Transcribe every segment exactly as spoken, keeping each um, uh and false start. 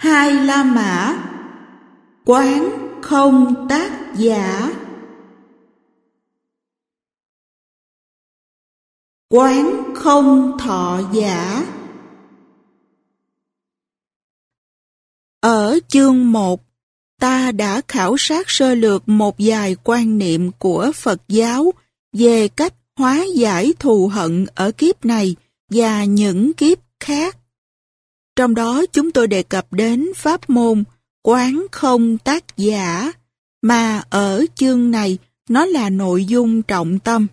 Hai La Mã. Quán không tác giả. Quán không thọ giả. Ở chương một, ta đã khảo sát sơ lược một vài quan niệm của Phật giáo về cách hóa giải thù hận ở kiếp này và những kiếp khác. Trong đó chúng tôi đề cập đến pháp môn quán không tác giả, mà ở chương này nó là nội dung trọng tâm.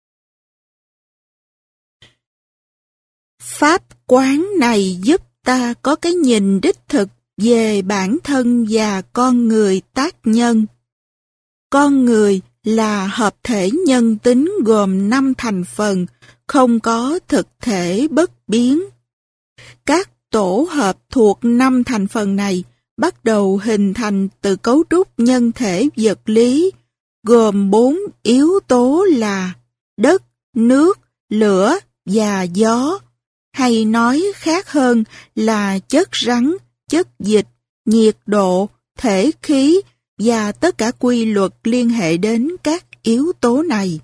Pháp quán này giúp ta có cái nhìn đích thực về bản thân và con người tác nhân. Con người là hợp thể nhân tính gồm năm thành phần, không có thực thể bất biến. Các tổ hợp thuộc năm thành phần này bắt đầu hình thành từ cấu trúc nhân thể vật lý, gồm bốn yếu tố là đất, nước, lửa và gió, hay nói khác hơn là chất rắn, chất dịch, nhiệt độ, thể khí và tất cả quy luật liên hệ đến các yếu tố này.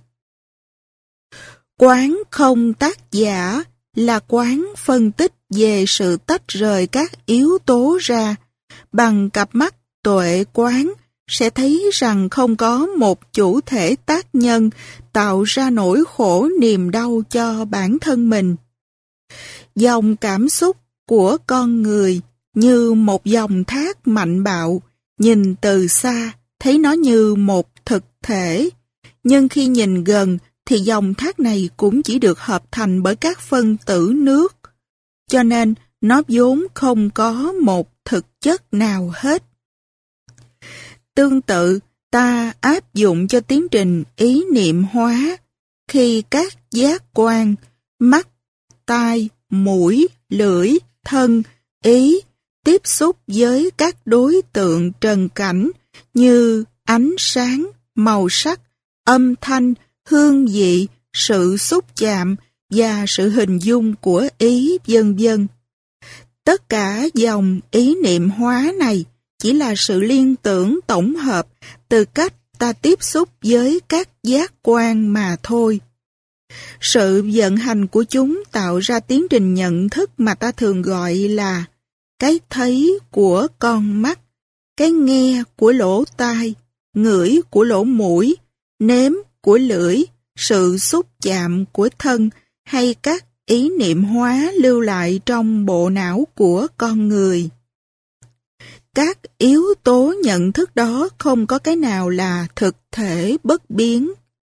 Quán không tác giả là quán phân tích về sự tách rời các yếu tố ra. Bằng cặp mắt tuệ quán sẽ thấy rằng không có một chủ thể tác nhân tạo ra nỗi khổ niềm đau cho bản thân mình. Dòng cảm xúc của con người như một dòng thác mạnh bạo, nhìn từ xa thấy nó như một thực thể, nhưng khi nhìn gần thì dòng thác này cũng chỉ được hợp thành bởi các phân tử nước, cho nên nó vốn không có một thực chất nào hết. Tương tự, ta áp dụng cho tiến trình ý niệm hóa, khi các giác quan, mắt, tai, mũi, lưỡi, thân, ý tiếp xúc với các đối tượng trần cảnh như ánh sáng, màu sắc, âm thanh, hương vị, sự xúc chạm và sự hình dung của ý, vân vân. Tất cả dòng ý niệm hóa này chỉ là sự liên tưởng tổng hợp từ cách ta tiếp xúc với các giác quan mà thôi. Sự vận hành của chúng tạo ra tiến trình nhận thức mà ta thường gọi là cái thấy của con mắt, cái nghe của lỗ tai, ngửi của lỗ mũi, nếm của lưỡi, sự xúc chạm của thân hay các ý niệm hóa lưu lại trong bộ não của con người. Các yếu tố nhận thức đó không có cái nào là thực thể bất biến.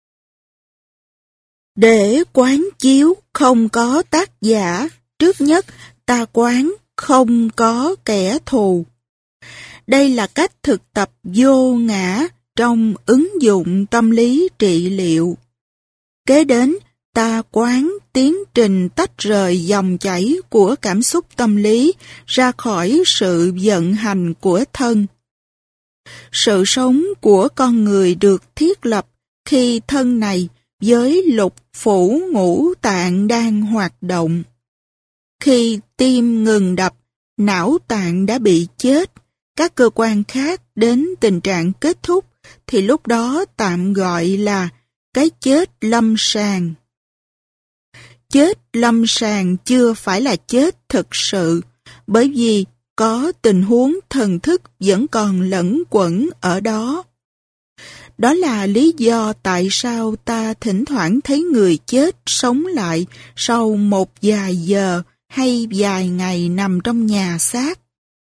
Để quán chiếu không có tác giả, trước nhất ta quán không có kẻ thù. Đây là cách thực tập vô ngã trong ứng dụng tâm lý trị liệu. Kế đến, ta quán tiến trình tách rời dòng chảy của cảm xúc tâm lý ra khỏi sự vận hành của thân. Sự sống của con người được thiết lập khi thân này với lục phủ ngũ tạng đang hoạt động. Khi tim ngừng đập, não tạng đã bị chết, các cơ quan khác đến tình trạng kết thúc, thì lúc đó tạm gọi là cái chết lâm sàng. Chết lâm sàng chưa phải là chết thực sự, bởi vì có tình huống thần thức vẫn còn lẫn quẩn ở đó. Đó là lý do tại sao ta thỉnh thoảng thấy người chết sống lại sau một vài giờ hay vài ngày nằm trong nhà xác.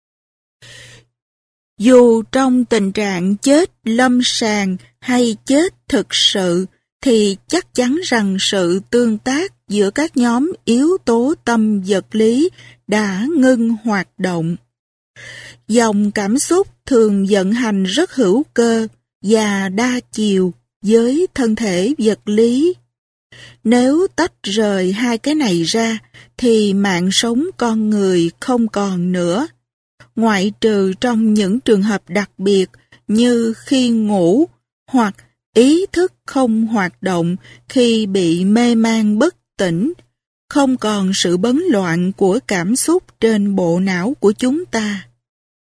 Dù trong tình trạng chết lâm sàng hay chết thực sự, thì chắc chắn rằng sự tương tác giữa các nhóm yếu tố tâm vật lý đã ngưng hoạt động. Dòng cảm xúc thường vận hành rất hữu cơ và đa chiều với thân thể vật lý. Nếu tách rời hai cái này ra, thì mạng sống con người không còn nữa, ngoại trừ trong những trường hợp đặc biệt như khi ngủ hoặc ý thức không hoạt động khi bị mê man bất tỉnh, không còn sự bấn loạn của cảm xúc trên bộ não của chúng ta.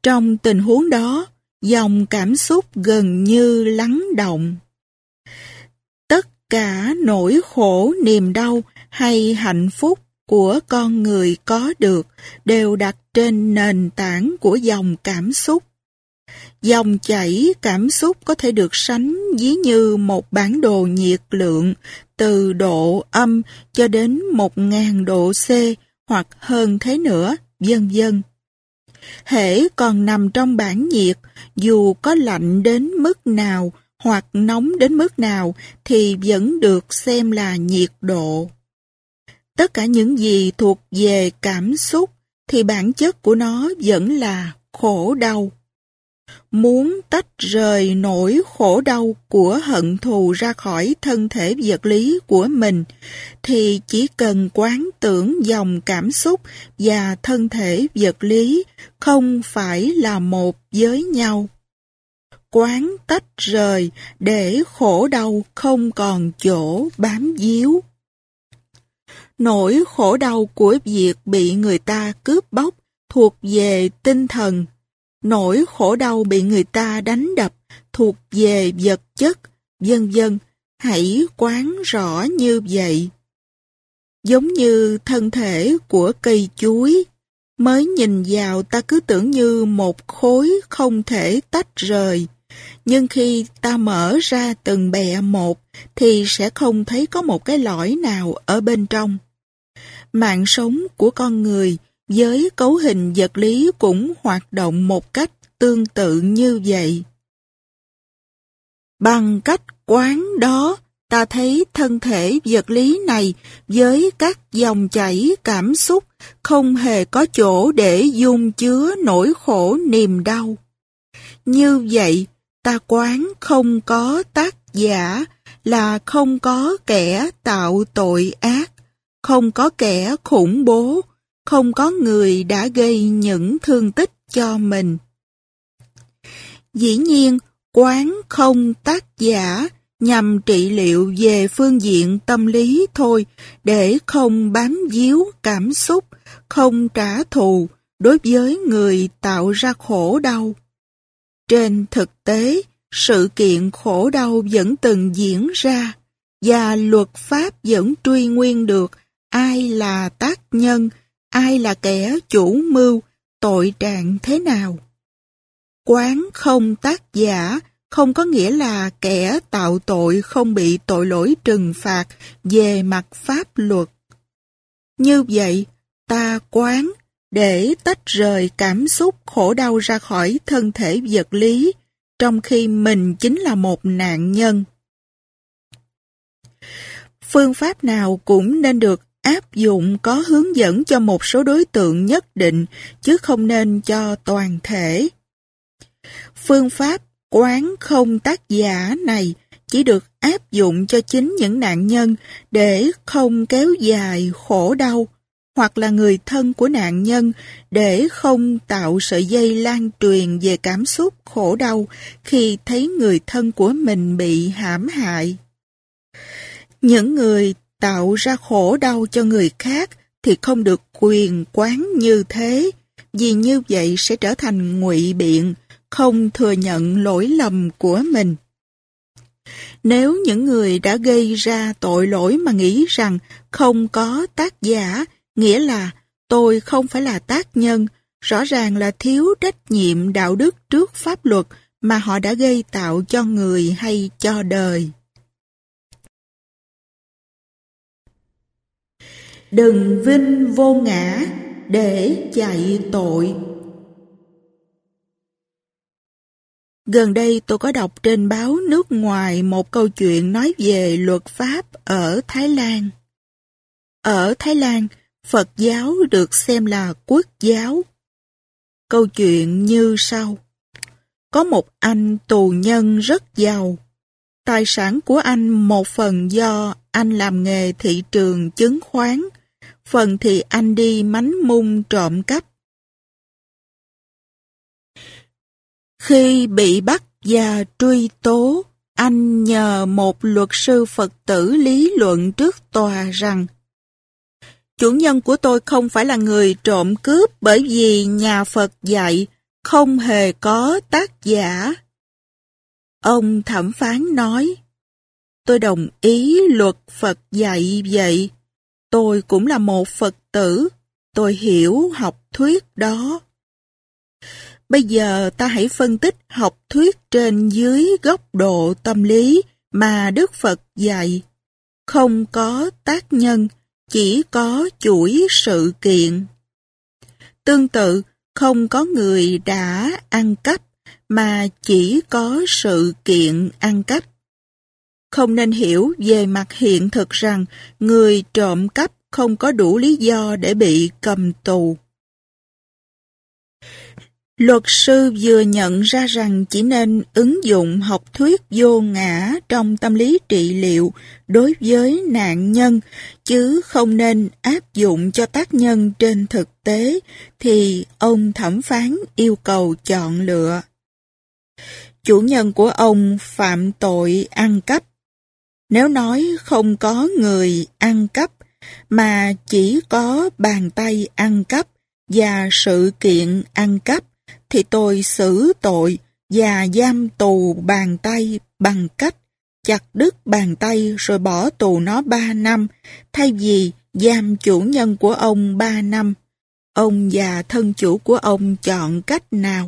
Trong tình huống đó, dòng cảm xúc gần như lắng động. Tất cả nỗi khổ, niềm đau hay hạnh phúc của con người có được đều đặt trên nền tảng của dòng cảm xúc. Dòng chảy cảm xúc có thể được sánh ví như một bản đồ nhiệt lượng từ độ âm cho đến một nghìn độ C hoặc hơn thế nữa, vân vân. Hễ còn nằm trong bảng nhiệt, dù có lạnh đến mức nào hoặc nóng đến mức nào thì vẫn được xem là nhiệt độ. Tất cả những gì thuộc về cảm xúc thì bản chất của nó vẫn là khổ đau. Muốn tách rời nỗi khổ đau của hận thù ra khỏi thân thể vật lý của mình thì chỉ cần quán tưởng dòng cảm xúc và thân thể vật lý không phải là một với nhau. Quán tách rời để khổ đau không còn chỗ bám víu. Nỗi khổ đau của việc bị người ta cướp bóc thuộc về tinh thần. Nỗi khổ đau bị người ta đánh đập thuộc về vật chất, vân vân. Hãy quán rõ như vậy. Giống như thân thể của cây chuối, mới nhìn vào ta cứ tưởng như một khối không thể tách rời. Nhưng khi ta mở ra từng bẹ một thì sẽ không thấy có một cái lõi nào ở bên trong. Mạng sống của con người với cấu hình vật lý cũng hoạt động một cách tương tự như vậy. Bằng cách quán đó, ta thấy thân thể vật lý này với các dòng chảy cảm xúc không hề có chỗ để dung chứa nỗi khổ niềm đau. Như vậy, ta quán không có tác giả là không có kẻ tạo tội ác, không có kẻ khủng bố, không có người đã gây những thương tích cho mình. Dĩ nhiên, quán không tác giả nhằm trị liệu về phương diện tâm lý thôi, để không bám víu cảm xúc, không trả thù đối với người tạo ra khổ đau. Trên thực tế, sự kiện khổ đau vẫn từng diễn ra, và luật pháp vẫn truy nguyên được ai là tác nhân, ai là kẻ chủ mưu, tội trạng thế nào. Quán không tác giả không có nghĩa là kẻ tạo tội không bị tội lỗi trừng phạt về mặt pháp luật. Như vậy, ta quán để tách rời cảm xúc khổ đau ra khỏi thân thể vật lý, trong khi mình chính là một nạn nhân. Phương pháp nào cũng nên được áp dụng có hướng dẫn cho một số đối tượng nhất định, chứ không nên cho toàn thể. Phương pháp quán không tác giả này chỉ được áp dụng cho chính những nạn nhân để không kéo dài khổ đau, hoặc là người thân của nạn nhân để không tạo sợi dây lan truyền về cảm xúc khổ đau khi thấy người thân của mình bị hãm hại. Những người tạo ra khổ đau cho người khác thì không được quyền quán như thế, vì như vậy sẽ trở thành ngụy biện, không thừa nhận lỗi lầm của mình. Nếu những người đã gây ra tội lỗi mà nghĩ rằng không có tác giả, nghĩa là tôi không phải là tác nhân, rõ ràng là thiếu trách nhiệm đạo đức trước pháp luật mà họ đã gây tạo cho người hay cho đời. Đừng vinh vô ngã để chạy tội. Gần đây tôi có đọc trên báo nước ngoài một câu chuyện nói về luật pháp ở Thái Lan. Ở Thái Lan, Phật giáo được xem là quốc giáo. Câu chuyện như sau. Có một anh tù nhân rất giàu. Tài sản của anh một phần do anh làm nghề thị trường chứng khoán, phần thì anh đi mánh mung trộm cắp. Khi bị bắt và truy tố, anh nhờ một luật sư Phật tử lý luận trước tòa rằng chủ nhân của tôi không phải là người trộm cướp, bởi vì nhà Phật dạy không hề có tác giả. Ông thẩm phán nói, tôi đồng ý luật Phật dạy vậy. Tôi cũng là một Phật tử, tôi hiểu học thuyết đó. Bây giờ ta hãy phân tích học thuyết trên dưới góc độ tâm lý mà Đức Phật dạy. Không có tác nhân, chỉ có chuỗi sự kiện. Tương tự, không có người đã ăn cắp, mà chỉ có sự kiện ăn cắp. Không nên hiểu về mặt hiện thực rằng người trộm cắp không có đủ lý do để bị cầm tù. Luật sư vừa nhận ra rằng chỉ nên ứng dụng học thuyết vô ngã trong tâm lý trị liệu đối với nạn nhân, chứ không nên áp dụng cho tác nhân trên thực tế, thì ông thẩm phán yêu cầu chọn lựa. Chủ nhân của ông phạm tội ăn cắp. Nếu nói không có người ăn cắp, mà chỉ có bàn tay ăn cắp và sự kiện ăn cắp, thì tôi xử tội và giam tù bàn tay bằng cách chặt đứt bàn tay rồi bỏ tù nó ba năm, thay vì giam chủ nhân của ông ba năm. Ông và thân chủ của ông chọn cách nào?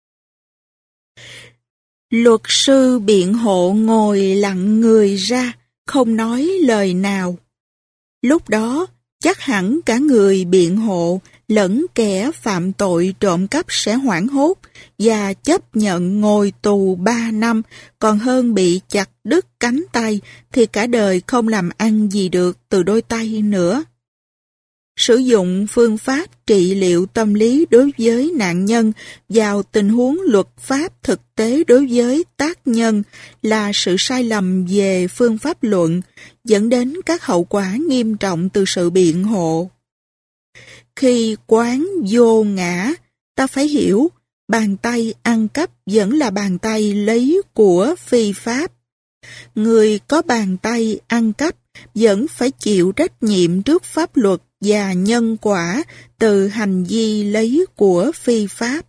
Luật sư biện hộ ngồi lặng người ra, không nói lời nào. Lúc đó, chắc hẳn cả người biện hộ lẫn kẻ phạm tội trộm cắp sẽ hoảng hốt và chấp nhận ngồi tù ba năm, còn hơn bị chặt đứt cánh tay thì cả đời không làm ăn gì được từ đôi tay nữa. Sử dụng phương pháp trị liệu tâm lý đối với nạn nhân vào tình huống luật pháp thực tế đối với tác nhân là sự sai lầm về phương pháp luận, dẫn đến các hậu quả nghiêm trọng từ sự biện hộ. Khi quán vô ngã, ta phải hiểu bàn tay ăn cắp vẫn là bàn tay lấy của phi pháp. Người có bàn tay ăn cắp vẫn phải chịu trách nhiệm trước pháp luật và nhân quả từ hành vi lấy của phi pháp.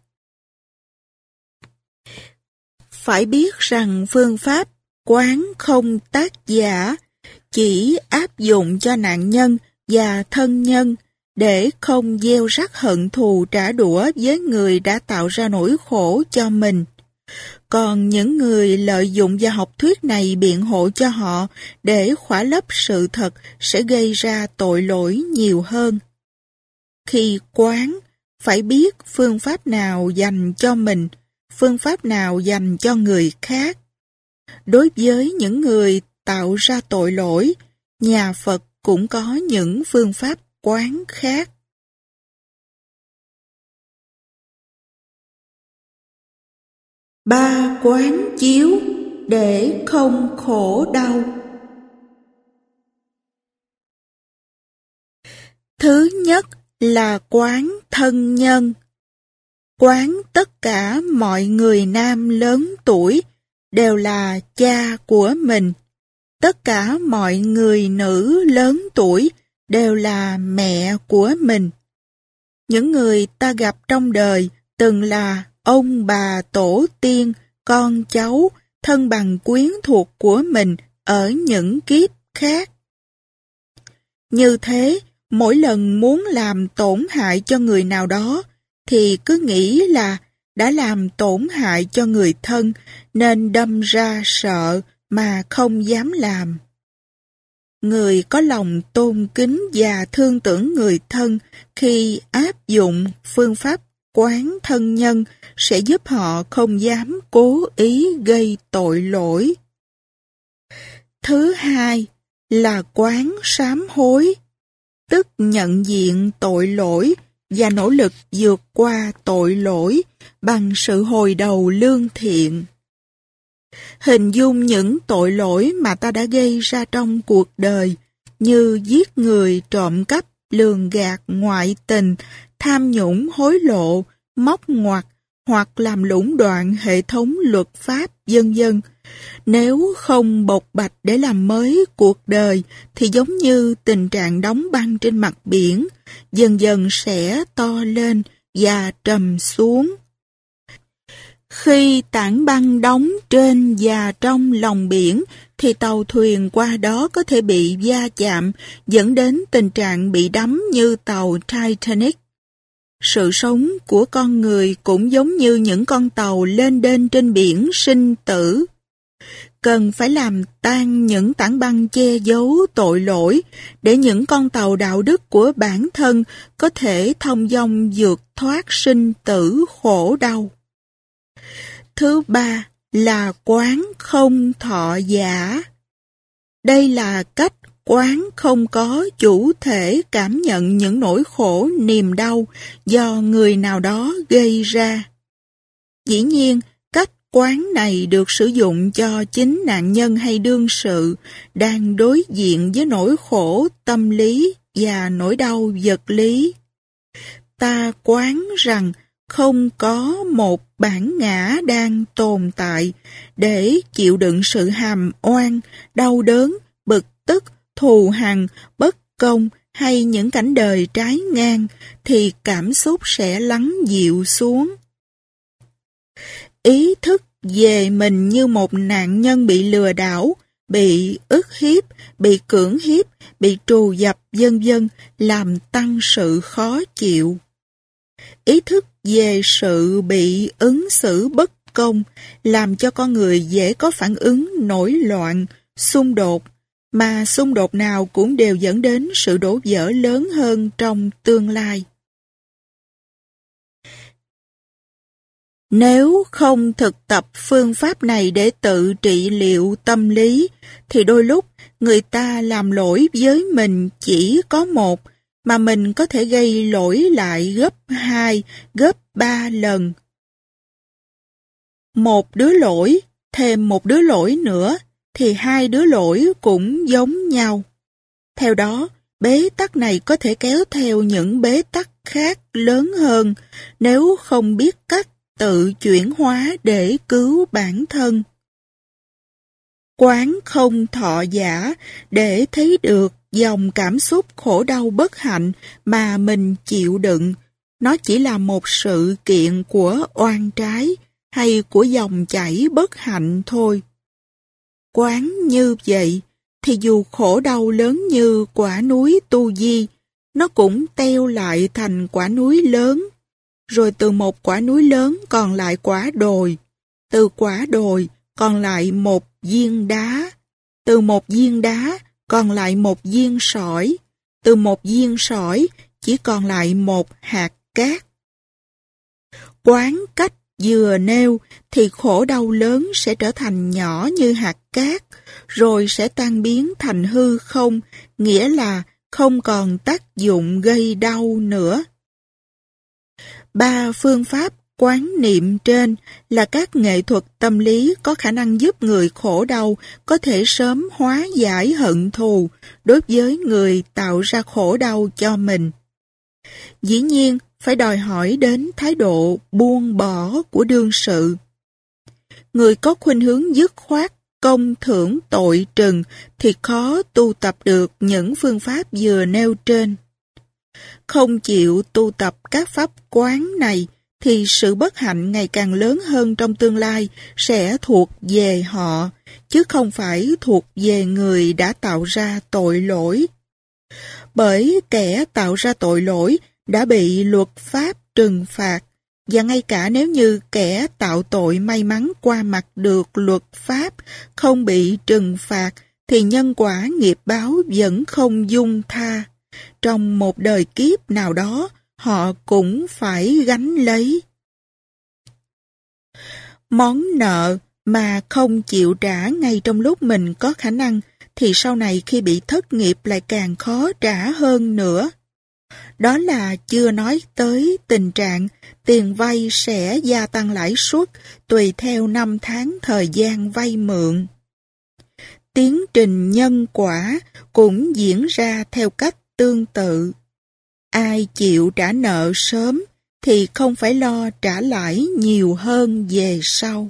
Phải biết rằng phương pháp quán không tác giả chỉ áp dụng cho nạn nhân và thân nhân để không gieo rắc hận thù trả đũa với người đã tạo ra nỗi khổ cho mình. Còn những người lợi dụng vào học thuyết này biện hộ cho họ để khỏa lấp sự thật sẽ gây ra tội lỗi nhiều hơn. Khi quán, phải biết phương pháp nào dành cho mình, phương pháp nào dành cho người khác. Đối với những người tạo ra tội lỗi, nhà Phật cũng có những phương pháp quán khác. Ba quán chiếu để không khổ đau. Thứ nhất là quán thân nhân. Quán tất cả mọi người nam lớn tuổi đều là cha của mình. Tất cả mọi người nữ lớn tuổi đều là mẹ của mình. Những người ta gặp trong đời từng là ông bà tổ tiên, con cháu, thân bằng quyến thuộc của mình ở những kiếp khác. Như thế, mỗi lần muốn làm tổn hại cho người nào đó, thì cứ nghĩ là đã làm tổn hại cho người thân, nên đâm ra sợ mà không dám làm. Người có lòng tôn kính và thương tưởng người thân khi áp dụng phương pháp quán thân nhân sẽ giúp họ không dám cố ý gây tội lỗi. Thứ hai là quán sám hối, tức nhận diện tội lỗi và nỗ lực vượt qua tội lỗi bằng sự hồi đầu lương thiện. Hình dung những tội lỗi mà ta đã gây ra trong cuộc đời như giết người, trộm cắp, lường gạt, ngoại tình, tham nhũng, hối lộ, móc ngoặt hoặc làm lũng đoạn hệ thống luật pháp, vân vân. Nếu không bộc bạch để làm mới cuộc đời thì giống như tình trạng đóng băng trên mặt biển, dần dần sẽ to lên và trầm xuống. Khi tảng băng đóng trên và trong lòng biển, thì tàu thuyền qua đó có thể bị va chạm, dẫn đến tình trạng bị đắm như tàu Titanic. Sự sống của con người cũng giống như những con tàu lênh đênh trên biển sinh tử. Cần phải làm tan những tảng băng che giấu tội lỗi để những con tàu đạo đức của bản thân có thể thông dong vượt thoát sinh tử khổ đau. Thứ ba là quán không thọ giả. Đây là cách quán không có chủ thể cảm nhận những nỗi khổ niềm đau do người nào đó gây ra. Dĩ nhiên, cách quán này được sử dụng cho chính nạn nhân hay đương sự đang đối diện với nỗi khổ tâm lý và nỗi đau vật lý. Ta quán rằng không có một bản ngã đang tồn tại để chịu đựng sự hàm oan, đau đớn, bực tức, thù hằn, bất công hay những cảnh đời trái ngang, thì cảm xúc sẽ lắng dịu xuống. Ý thức về mình như một nạn nhân bị lừa đảo, bị ức hiếp, bị cưỡng hiếp, bị trù dập vân vân làm tăng sự khó chịu. Ý thức về sự bị ứng xử bất công làm cho con người dễ có phản ứng nổi loạn, xung đột, mà xung đột nào cũng đều dẫn đến sự đổ vỡ lớn hơn trong tương lai. Nếu không thực tập phương pháp này để tự trị liệu tâm lý, thì đôi lúc người ta làm lỗi với mình chỉ có một, mà mình có thể gây lỗi lại gấp hai, gấp ba lần. Một đứa lỗi, thêm một đứa lỗi nữa, thì hai đứa lỗi cũng giống nhau. Theo đó, bế tắc này có thể kéo theo những bế tắc khác lớn hơn nếu không biết cách tự chuyển hóa để cứu bản thân. Quán không thọ giả để thấy được dòng cảm xúc khổ đau bất hạnh mà mình chịu đựng, nó chỉ là một sự kiện của oan trái hay của dòng chảy bất hạnh thôi. Quán như vậy, thì dù khổ đau lớn như quả núi Tu Di, nó cũng teo lại thành quả núi lớn, rồi từ một quả núi lớn còn lại quả đồi, từ quả đồi còn lại một viên đá, từ một viên đá còn lại một viên sỏi, từ một viên sỏi chỉ còn lại một hạt cát. Quán cách vừa nêu thì khổ đau lớn sẽ trở thành nhỏ như hạt cát, rồi sẽ tan biến thành hư không, nghĩa là không còn tác dụng gây đau nữa. Ba phương pháp quán niệm trên là các nghệ thuật tâm lý có khả năng giúp người khổ đau có thể sớm hóa giải hận thù đối với người tạo ra khổ đau cho mình. Dĩ nhiên, phải đòi hỏi đến thái độ buông bỏ của đương sự. Người có khuynh hướng dứt khoát, công thưởng tội trừng thì khó tu tập được những phương pháp vừa nêu trên. Không chịu tu tập các pháp quán này thì sự bất hạnh ngày càng lớn hơn trong tương lai sẽ thuộc về họ, chứ không phải thuộc về người đã tạo ra tội lỗi. Bởi kẻ tạo ra tội lỗi đã bị luật pháp trừng phạt, và ngay cả nếu như kẻ tạo tội may mắn qua mặt được luật pháp, không bị trừng phạt, thì nhân quả nghiệp báo vẫn không dung tha. Trong một đời kiếp nào đó, họ cũng phải gánh lấy. Món nợ mà không chịu trả ngay trong lúc mình có khả năng, thì sau này khi bị thất nghiệp lại càng khó trả hơn nữa. Đó là chưa nói tới tình trạng tiền vay sẽ gia tăng lãi suất tùy theo năm tháng thời gian vay mượn. Tiến trình nhân quả cũng diễn ra theo cách tương tự. Ai chịu trả nợ sớm thì không phải lo trả lãi nhiều hơn về sau.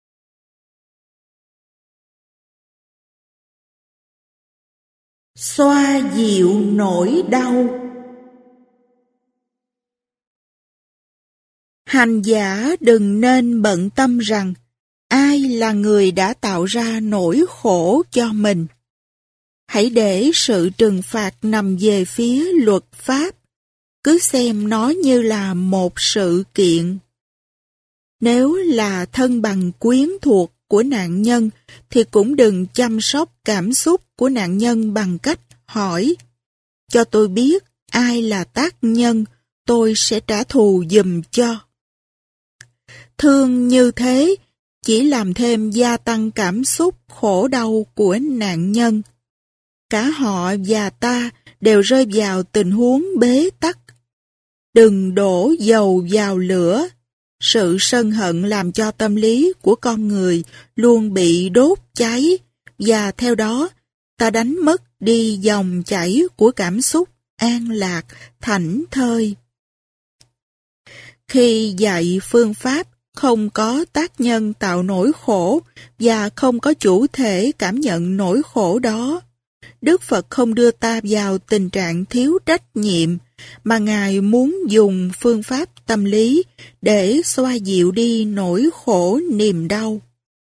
Xoa dịu nỗi đau. Hành giả đừng nên bận tâm rằng ai là người đã tạo ra nỗi khổ cho mình. Hãy để sự trừng phạt nằm về phía luật pháp, cứ xem nó như là một sự kiện. Nếu là thân bằng quyến thuộc của nạn nhân, thì cũng đừng chăm sóc cảm xúc của nạn nhân bằng cách hỏi: cho tôi biết ai là tác nhân, tôi sẽ trả thù giùm cho. Thương như thế chỉ làm thêm gia tăng cảm xúc khổ đau của nạn nhân. Cả họ và ta đều rơi vào tình huống bế tắc. Đừng đổ dầu vào lửa. Sự sân hận làm cho tâm lý của con người luôn bị đốt cháy, và theo đó ta đánh mất đi dòng chảy của cảm xúc an lạc, thảnh thơi. Khi dạy phương pháp không có tác nhân tạo nỗi khổ và không có chủ thể cảm nhận nỗi khổ đó, Đức Phật không đưa ta vào tình trạng thiếu trách nhiệm, mà Ngài muốn dùng phương pháp tâm lý để xoa dịu đi nỗi khổ niềm đau.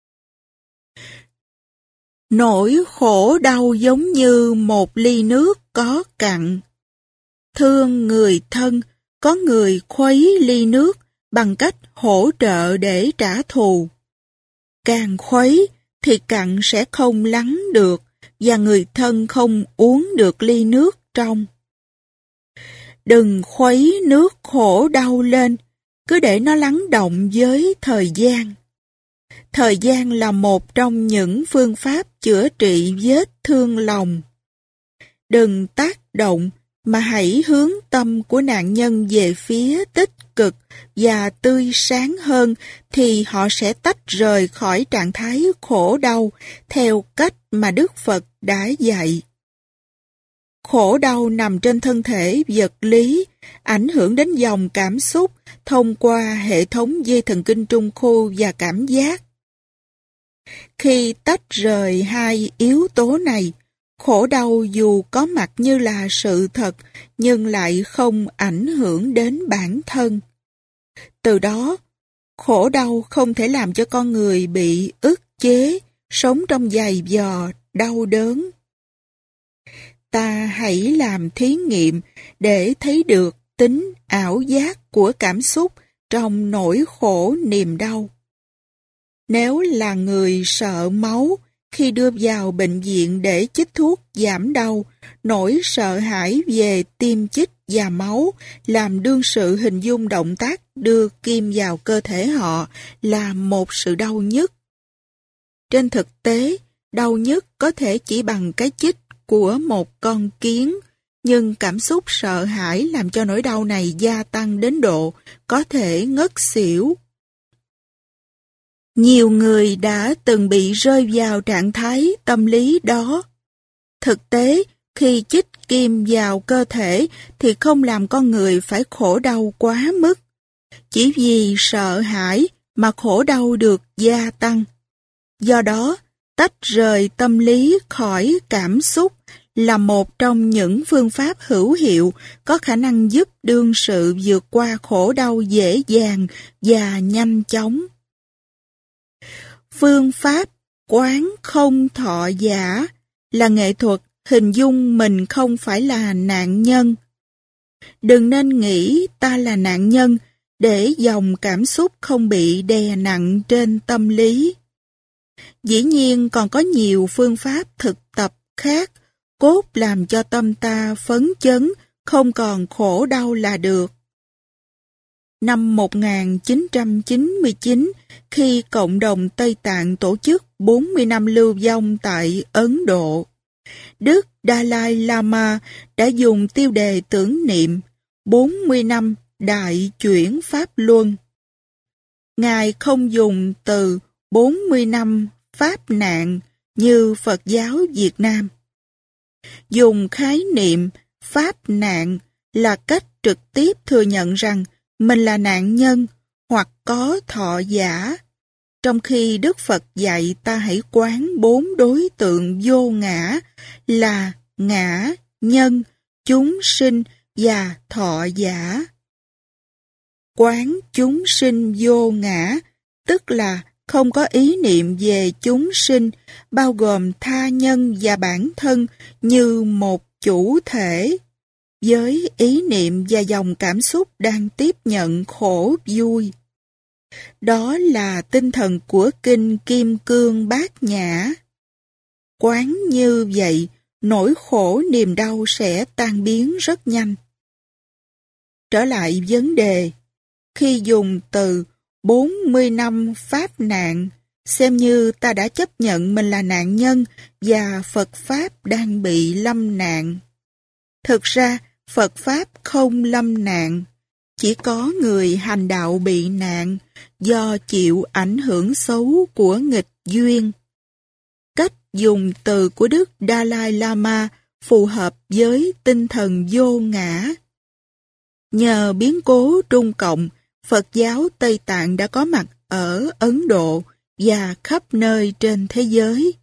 Nỗi khổ đau giống như một ly nước có cặn. Thương người thân, có người khuấy ly nước bằng cách hỗ trợ để trả thù. Càng khuấy thì cặn sẽ không lắng được, và người thân không uống được ly nước trong. Đừng khuấy nước khổ đau lên, cứ để nó lắng động với thời gian. Thời gian là một trong những phương pháp chữa trị vết thương lòng. Đừng tác động, mà hãy hướng tâm của nạn nhân về phía tích cực và tươi sáng hơn, thì họ sẽ tách rời khỏi trạng thái khổ đau theo cách mà Đức Phật đã dạy. Khổ đau nằm trên thân thể vật lý, ảnh hưởng đến dòng cảm xúc thông qua hệ thống dây thần kinh trung khu và cảm giác. Khi tách rời hai yếu tố này, khổ đau dù có mặt như là sự thật, nhưng lại không ảnh hưởng đến bản thân. Từ đó, khổ đau không thể làm cho con người bị ức chế, sống trong giày vò, đau đớn. Ta hãy làm thí nghiệm để thấy được tính ảo giác của cảm xúc trong nỗi khổ niềm đau. Nếu là người sợ máu, khi đưa vào bệnh viện để chích thuốc giảm đau, nỗi sợ hãi về tiêm chích và máu làm đương sự hình dung động tác đưa kim vào cơ thể họ là một sự đau nhức. Trên thực tế, đau nhức có thể chỉ bằng cái chích của một con kiến, nhưng cảm xúc sợ hãi làm cho nỗi đau này gia tăng đến độ có thể ngất xỉu. Nhiều người đã từng bị rơi vào trạng thái tâm lý đó. Thực tế, khi chích kim vào cơ thể thì không làm con người phải khổ đau quá mức. Chỉ vì sợ hãi mà khổ đau được gia tăng. Do đó, tách rời tâm lý khỏi cảm xúc là một trong những phương pháp hữu hiệu có khả năng giúp đương sự vượt qua khổ đau dễ dàng và nhanh chóng. Phương pháp quán không thọ giả là nghệ thuật hình dung mình không phải là nạn nhân. Đừng nên nghĩ ta là nạn nhân để dòng cảm xúc không bị đè nặng trên tâm lý. Dĩ nhiên còn có nhiều phương pháp thực tập khác, cốt làm cho tâm ta phấn chấn, không còn khổ đau là được. Năm một nghìn chín trăm chín mươi chín, khi cộng đồng Tây Tạng tổ chức bốn mươi năm lưu vong tại Ấn Độ, Đức Dalai Lama đã dùng tiêu đề tưởng niệm bốn mươi năm đại chuyển Pháp Luân. Ngài không dùng từ bốn mươi năm Pháp nạn như Phật giáo Việt Nam. Dùng khái niệm Pháp nạn là cách trực tiếp thừa nhận rằng mình là nạn nhân hoặc có thọ giả, trong khi Đức Phật dạy ta hãy quán bốn đối tượng vô ngã là ngã, nhân, chúng sinh và thọ giả. quán chúng sinh vô ngã, tức là không có ý niệm về chúng sinh, bao gồm tha nhân và bản thân như một chủ thể, với ý niệm và dòng cảm xúc đang tiếp nhận khổ vui. Đó là tinh thần của Kinh Kim Cương Bát Nhã. Quán như vậy, nỗi khổ niềm đau sẽ tan biến rất nhanh. Trở lại vấn đề, khi dùng từ bốn mươi năm pháp nạn, xem như ta đã chấp nhận mình là nạn nhân và Phật Pháp đang bị lâm nạn. Thực ra, Phật Pháp không lâm nạn, chỉ có người hành đạo bị nạn do chịu ảnh hưởng xấu của nghịch duyên. Cách dùng từ của Đức Dalai Lama phù hợp với tinh thần vô ngã. Nhờ biến cố Trung Cộng, Phật giáo Tây Tạng đã có mặt ở Ấn Độ và khắp nơi trên thế giới.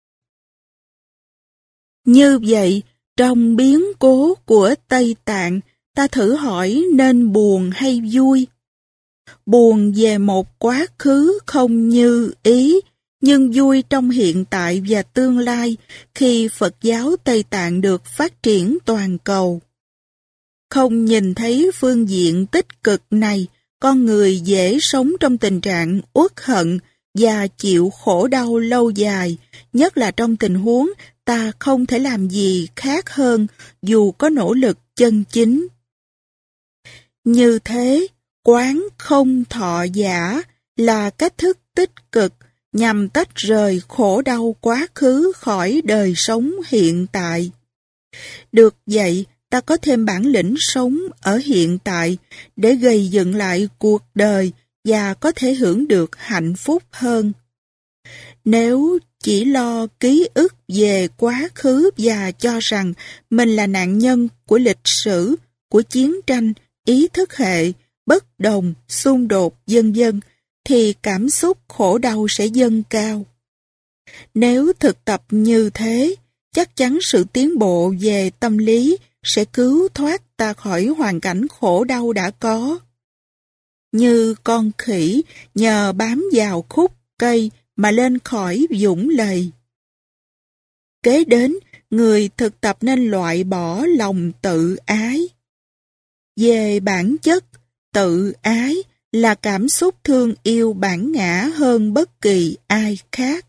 Như vậy, trong biến cố của Tây Tạng, ta thử hỏi nên buồn hay vui? Buồn về một quá khứ không như ý, nhưng vui trong hiện tại và tương lai khi Phật giáo Tây Tạng được phát triển toàn cầu. Không nhìn thấy phương diện tích cực này, con người dễ sống trong tình trạng uất hận và chịu khổ đau lâu dài, nhất là trong tình huống ta không thể làm gì khác hơn dù có nỗ lực chân chính. Như thế, quán không thọ giả là cách thức tích cực nhằm tách rời khổ đau quá khứ khỏi đời sống hiện tại. Được vậy, ta có thêm bản lĩnh sống ở hiện tại để gây dựng lại cuộc đời và có thể hưởng được hạnh phúc hơn. Nếu chỉ lo ký ức về quá khứ và cho rằng mình là nạn nhân của lịch sử, của chiến tranh, ý thức hệ, bất đồng, xung đột, vân vân, thì cảm xúc khổ đau sẽ dâng cao. Nếu thực tập như thế, chắc chắn sự tiến bộ về tâm lý sẽ cứu thoát ta khỏi hoàn cảnh khổ đau đã có. Như con khỉ nhờ bám vào khúc cây mà lên khỏi vũng lầy. Kế đến, người thực tập nên loại bỏ lòng tự ái. Về bản chất, tự ái là cảm xúc thương yêu bản ngã hơn bất kỳ ai khác.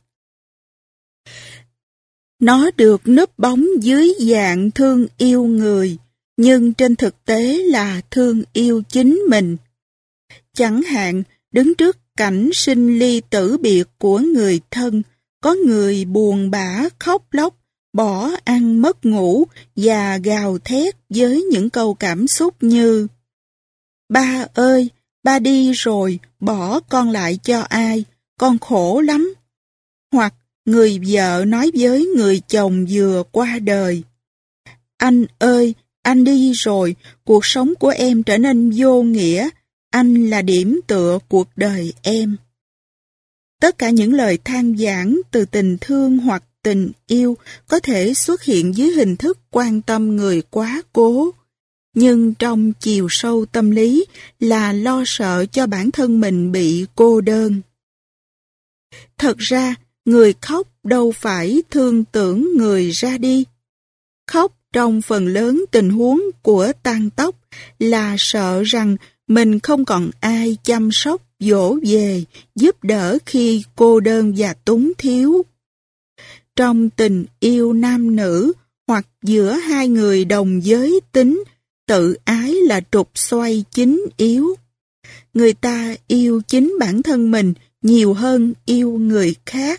Nó được núp bóng dưới dạng thương yêu người, nhưng trên thực tế là thương yêu chính mình. Chẳng hạn, đứng trước cảnh sinh ly tử biệt của người thân, có người buồn bã khóc lóc, bỏ ăn mất ngủ và gào thét với những câu cảm xúc như: "Ba ơi, ba đi rồi, bỏ con lại cho ai, con khổ lắm." Hoặc người vợ nói với người chồng vừa qua đời: "Anh ơi, anh đi rồi, cuộc sống của em trở nên vô nghĩa, anh là điểm tựa cuộc đời em." Tất cả những lời than vãn từ tình thương hoặc tình yêu có thể xuất hiện dưới hình thức quan tâm người quá cố, nhưng trong chiều sâu tâm lý là lo sợ cho bản thân mình bị cô đơn. Thật ra, người khóc đâu phải thương tưởng người ra đi. Khóc trong phần lớn tình huống của tang tóc là sợ rằng mình không còn ai chăm sóc, dỗ về, giúp đỡ khi cô đơn và túng thiếu. Trong tình yêu nam nữ hoặc giữa hai người đồng giới tính, tự ái là trục xoay chính yếu. Người ta yêu chính bản thân mình nhiều hơn yêu người khác.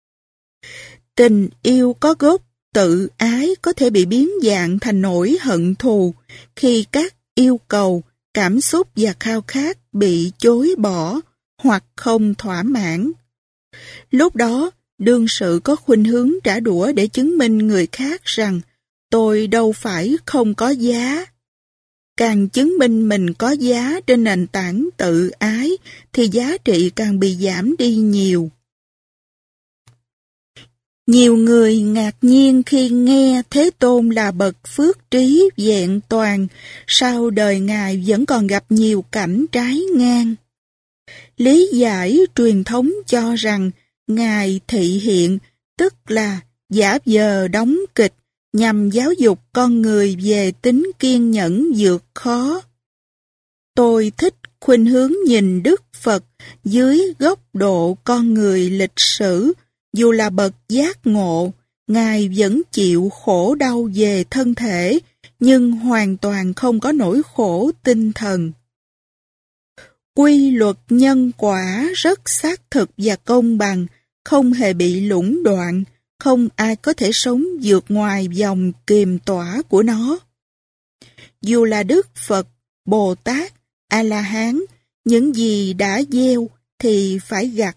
Tình yêu có gốc tự ái có thể bị biến dạng thành nỗi hận thù khi các yêu cầu, cảm xúc và khao khát bị chối bỏ hoặc không thỏa mãn. Lúc đó, đương sự có khuynh hướng trả đũa để chứng minh người khác rằng tôi đâu phải không có giá. Càng chứng minh mình có giá trên nền tảng tự ái thì giá trị càng bị giảm đi nhiều. Nhiều người ngạc nhiên khi nghe Thế Tôn là bậc phước trí vẹn toàn, sau đời Ngài vẫn còn gặp nhiều cảnh trái ngang. Lý giải truyền thống cho rằng Ngài thị hiện, tức là giả vờ đóng kịch, nhằm giáo dục con người về tính kiên nhẫn vượt khó. Tôi thích khuynh hướng nhìn Đức Phật dưới góc độ con người lịch sử. Dù là bậc giác ngộ, Ngài vẫn chịu khổ đau về thân thể, nhưng hoàn toàn không có nỗi khổ tinh thần. Quy luật nhân quả rất xác thực và công bằng, không hề bị lũng đoạn, không ai có thể sống vượt ngoài vòng kiềm tỏa của nó. Dù là Đức Phật, Bồ Tát, A-la-hán, những gì đã gieo thì phải gặt.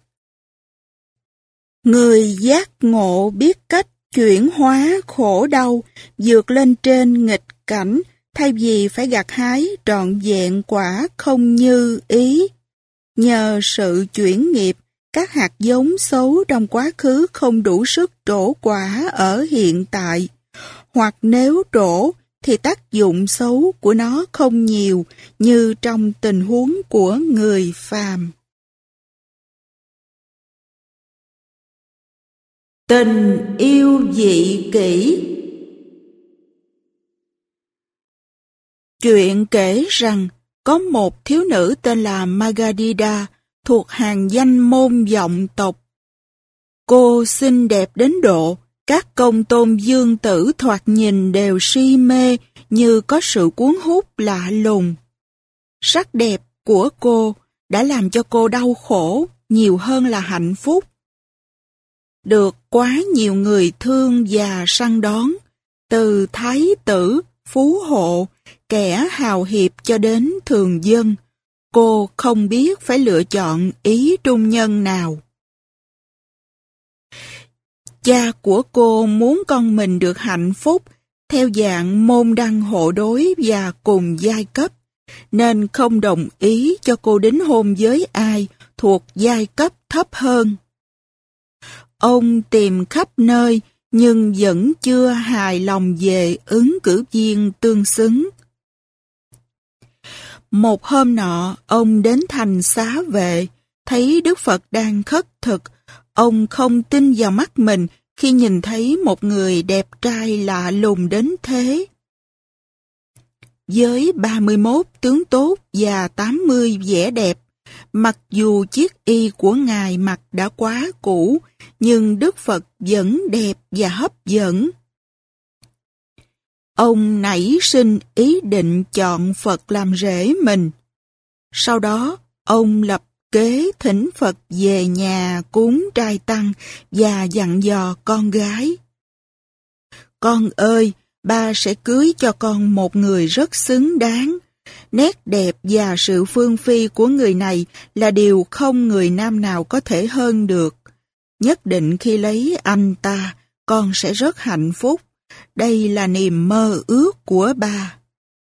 Người giác ngộ biết cách chuyển hóa khổ đau, vượt lên trên nghịch cảnh, thay vì phải gặt hái trọn vẹn quả không như ý. Nhờ sự chuyển nghiệp, các hạt giống xấu trong quá khứ không đủ sức trổ quả ở hiện tại, hoặc nếu trổ thì tác dụng xấu của nó không nhiều như trong tình huống của người phàm. Tình yêu dị kỷ. Chuyện kể rằng có một thiếu nữ tên là Magadida thuộc hàng danh môn vọng tộc. Cô xinh đẹp đến độ các công tôn dương tử thoạt nhìn đều si mê như có sự cuốn hút lạ lùng. Sắc đẹp của cô đã làm cho cô đau khổ nhiều hơn là hạnh phúc. Được quá nhiều người thương và săn đón, từ thái tử, phú hộ, kẻ hào hiệp cho đến thường dân, cô không biết phải lựa chọn ý trung nhân nào. Cha của cô muốn con mình được hạnh phúc theo dạng môn đăng hộ đối và cùng giai cấp, nên không đồng ý cho cô đính hôn với ai thuộc giai cấp thấp hơn. Ông tìm khắp nơi nhưng vẫn chưa hài lòng về ứng cử viên tương xứng. Một hôm nọ, ông đến thành Xá Vệ, thấy Đức Phật đang khất thực. Ông không tin vào mắt mình khi nhìn thấy một người đẹp trai lạ lùng đến thế. Với ba mươi mốt tướng tốt và tám mươi vẻ đẹp, mặc dù chiếc y của Ngài mặc đã quá cũ, nhưng Đức Phật vẫn đẹp và hấp dẫn. Ông nảy sinh ý định chọn Phật làm rể mình. Sau đó, ông lập kế thỉnh Phật về nhà cúng trai tăng và dặn dò con gái. Con ơi, ba sẽ cưới cho con một người rất xứng đáng. Nét đẹp và sự phương phi của người này là điều không người nam nào có thể hơn được. Nhất định khi lấy anh ta, con sẽ rất hạnh phúc. Đây là niềm mơ ước của ba.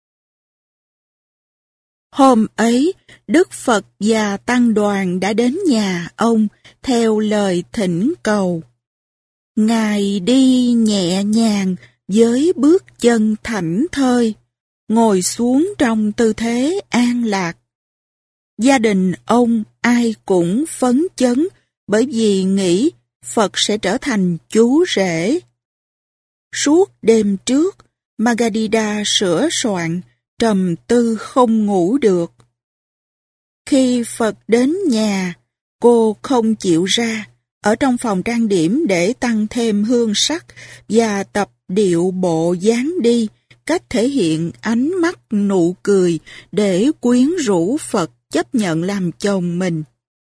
Hôm ấy, Đức Phật và tăng đoàn đã đến nhà ông theo lời thỉnh cầu. Ngài đi nhẹ nhàng với bước chân thảnh thơi, ngồi xuống trong tư thế an lạc. Gia đình ông ai cũng phấn chấn bởi vì nghĩ Phật sẽ trở thành chú rể. Suốt đêm trước, Magadida sửa soạn, trầm tư không ngủ được. Khi Phật đến nhà, cô không chịu ra, ở trong phòng trang điểm để tăng thêm hương sắc và tập điệu bộ dáng đi, cách thể hiện ánh mắt nụ cười để quyến rũ Phật chấp nhận làm chồng mình.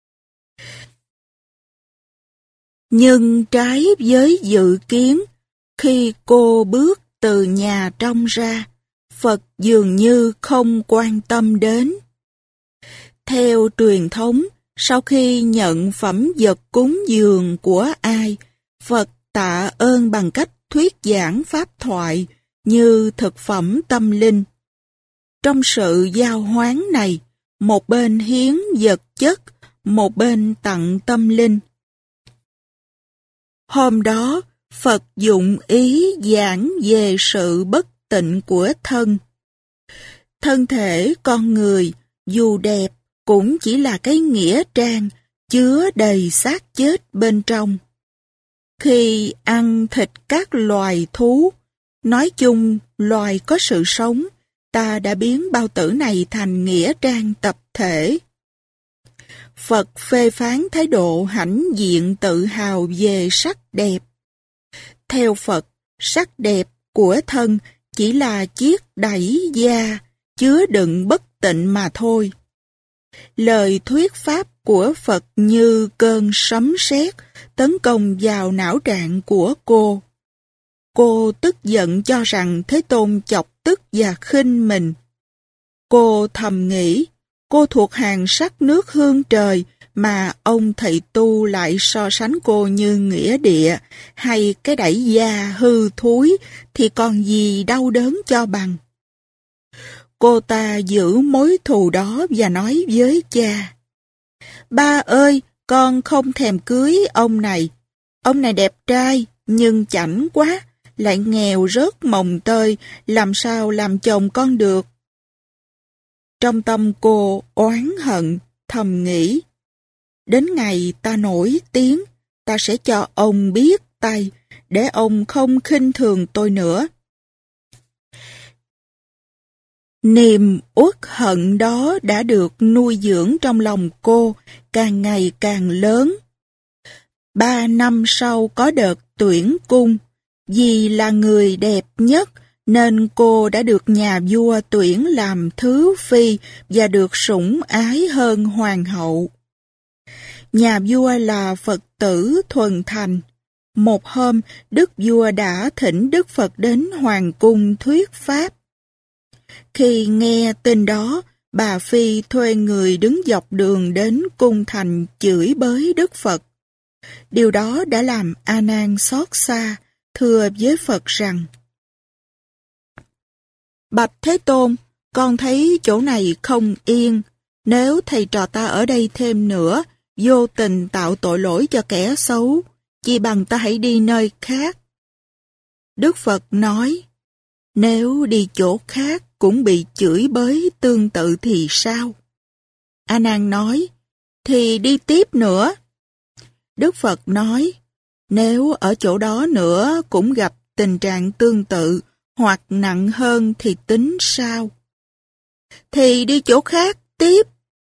Nhưng trái với dự kiến, khi cô bước từ nhà trong ra, Phật dường như không quan tâm đến. Theo truyền thống, sau khi nhận phẩm vật cúng dường của ai, Phật tạ ơn bằng cách thuyết giảng pháp thoại như thực phẩm tâm linh. Trong sự giao hoán này, một bên hiến vật chất, một bên tặng tâm linh. Hôm đó, Phật dụng ý giảng về sự bất tịnh của thân. Thân thể con người, dù đẹp, cũng chỉ là cái nghĩa trang, chứa đầy xác chết bên trong. Khi ăn thịt các loài thú, nói chung loài có sự sống, ta đã biến bao tử này thành nghĩa trang tập thể. Phật phê phán thái độ hãnh diện tự hào về sắc đẹp. Theo Phật, sắc đẹp của thân chỉ là chiếc đẩy da, chứa đựng bất tịnh mà thôi. Lời thuyết pháp của Phật như cơn sấm sét tấn công vào não trạng của cô. Cô tức giận cho rằng Thế Tôn chọc tức và khinh mình. Cô thầm nghĩ, cô thuộc hàng sắc nước hương trời mà ông thầy tu lại so sánh cô như nghĩa địa hay cái đẩy da hư thúi thì còn gì đau đớn cho bằng. Cô ta giữ mối thù đó và nói với cha: Ba ơi, con không thèm cưới ông này. Ông này đẹp trai, nhưng chảnh quá, lại nghèo rớt mồng tơi, làm sao làm chồng con được. Trong tâm cô oán hận, thầm nghĩ: Đến ngày ta nổi tiếng, ta sẽ cho ông biết tay, để ông không khinh thường tôi nữa. Niềm uất hận đó đã được nuôi dưỡng trong lòng cô, càng ngày càng lớn. Ba năm sau có đợt tuyển cung, vì là người đẹp nhất nên cô đã được nhà vua tuyển làm thứ phi và được sủng ái hơn hoàng hậu. Nhà vua là Phật tử thuần thành. Một hôm, Đức vua đã thỉnh Đức Phật đến hoàng cung thuyết pháp. Khi nghe tin đó, bà Phi thuê người đứng dọc đường đến cung thành chửi bới Đức Phật. Điều đó đã làm A Nan xót xa, thưa với Phật rằng: Bạch Thế Tôn, con thấy chỗ này không yên. Nếu thầy trò ta ở đây thêm nữa, vô tình tạo tội lỗi cho kẻ xấu, chi bằng ta hãy đi nơi khác. Đức Phật nói: Nếu đi chỗ khác cũng bị chửi bới tương tự thì sao? A Nan nói: Thì đi tiếp nữa. Đức Phật nói: Nếu ở chỗ đó nữa cũng gặp tình trạng tương tự hoặc nặng hơn thì tính sao? Thì đi chỗ khác tiếp.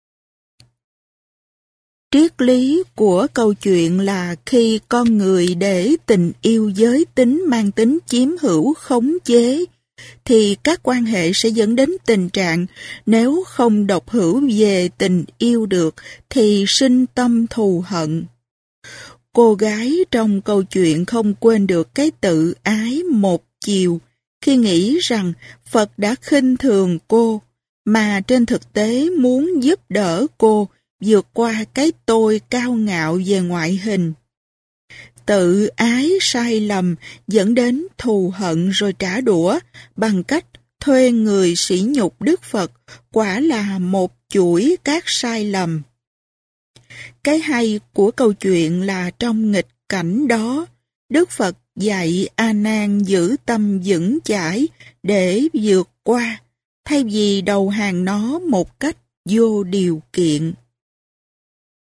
Triết lý của câu chuyện là khi con người để tình yêu giới tính mang tính chiếm hữu khống chế, thì các quan hệ sẽ dẫn đến tình trạng nếu không độc hữu về tình yêu được thì sinh tâm thù hận. Cô gái trong câu chuyện không quên được cái tự ái một chiều khi nghĩ rằng Phật đã khinh thường cô, mà trên thực tế muốn giúp đỡ cô vượt qua cái tôi cao ngạo về ngoại hình. Tự ái sai lầm dẫn đến thù hận rồi trả đũa bằng cách thuê người sỉ nhục Đức Phật, quả là một chuỗi các sai lầm. Cái hay của câu chuyện là trong nghịch cảnh đó, Đức Phật dạy A Nan giữ tâm vững chãi để vượt qua, thay vì đầu hàng nó một cách vô điều kiện.